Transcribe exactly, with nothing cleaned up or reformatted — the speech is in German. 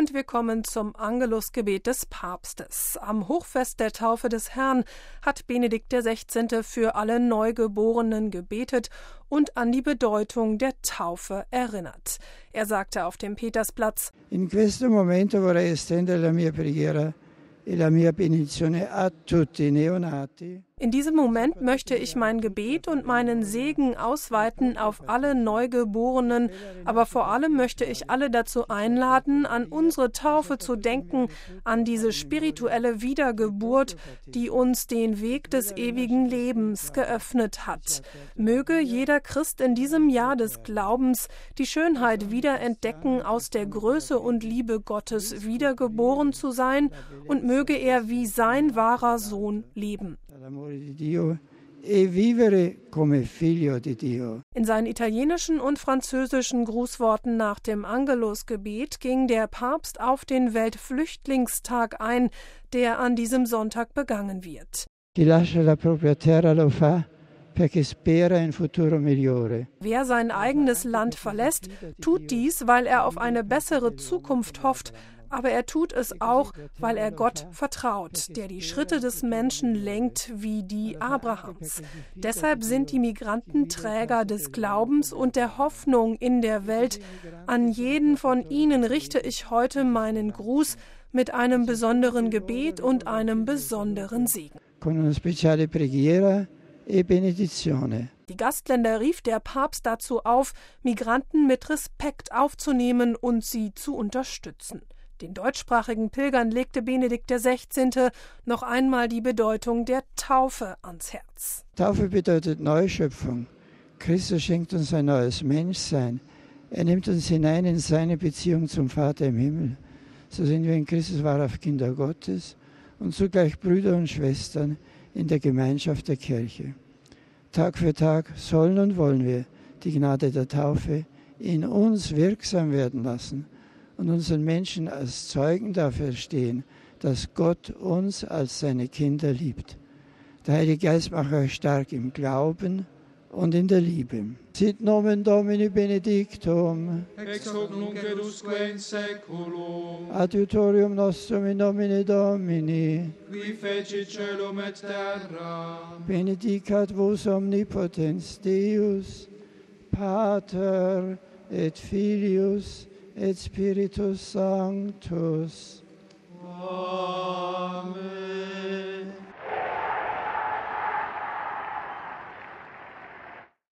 Und wir kommen zum Angelusgebet des Papstes. Am Hochfest der Taufe des Herrn hat Benedikt der Sechzehnte für alle Neugeborenen gebetet und an die Bedeutung der Taufe erinnert. Er sagte auf dem Petersplatz: In questo momento vorrei estendere la mia preghiera e la mia benedizione a tutti i neonati. In diesem Moment möchte ich mein Gebet und meinen Segen ausweiten auf alle Neugeborenen, aber vor allem möchte ich alle dazu einladen, an unsere Taufe zu denken, an diese spirituelle Wiedergeburt, die uns den Weg des ewigen Lebens geöffnet hat. Möge jeder Christ in diesem Jahr des Glaubens die Schönheit wiederentdecken, aus der Größe und Liebe Gottes wiedergeboren zu sein, und möge er wie sein wahrer Sohn leben. In seinen italienischen und französischen Grußworten nach dem Angelusgebet ging der Papst auf den Weltflüchtlingstag ein, der an diesem Sonntag begangen wird. Wer sein eigenes Land verlässt, tut dies, weil er auf eine bessere Zukunft hofft, aber er tut es auch, weil er Gott vertraut, der die Schritte des Menschen lenkt wie die Abrahams. Deshalb sind die Migranten Träger des Glaubens und der Hoffnung in der Welt. An jeden von ihnen richte ich heute meinen Gruß mit einem besonderen Gebet und einem besonderen Segen. Con una speciale preghiera e benedizione. Die Gastländer rief der Papst dazu auf, Migranten mit Respekt aufzunehmen und sie zu unterstützen. Den deutschsprachigen Pilgern legte Benedikt der Sechzehnte noch einmal die Bedeutung der Taufe ans Herz. Taufe bedeutet Neuschöpfung. Christus schenkt uns ein neues Menschsein. Er nimmt uns hinein in seine Beziehung zum Vater im Himmel. So sind wir in Christus wahrhaft Kinder Gottes und zugleich Brüder und Schwestern in der Gemeinschaft der Kirche. Tag für Tag sollen und wollen wir die Gnade der Taufe in uns wirksam werden lassen und unseren Menschen als Zeugen dafür stehen, dass Gott uns als seine Kinder liebt. Der Heilige Geist macht euch stark im Glauben und in der Liebe. Sit nomen Domini benedictum. Ex hoc nunc et usque in saeculum. Adiutorium nostrum in nomine Domini. Qui fecit caelum et terra. Benedicat vos omnipotens Deus, Pater et Filius et Spiritus Sanctus. Amen.